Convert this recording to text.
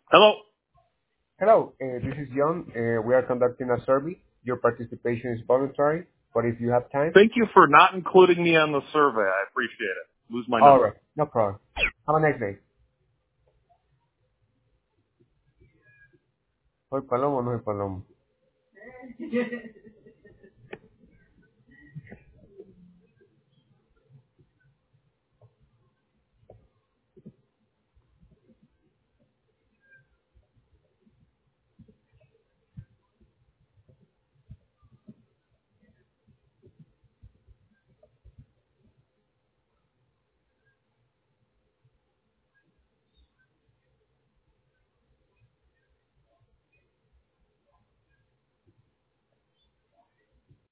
Hello. Hello, this is John. We are conducting a survey. Your participation is voluntary, but if you have time. Thank you for not including me on the survey. I appreciate it. Lose my All number. right, no problem. Have a nice day. Soy Palomo, no soy Palomo.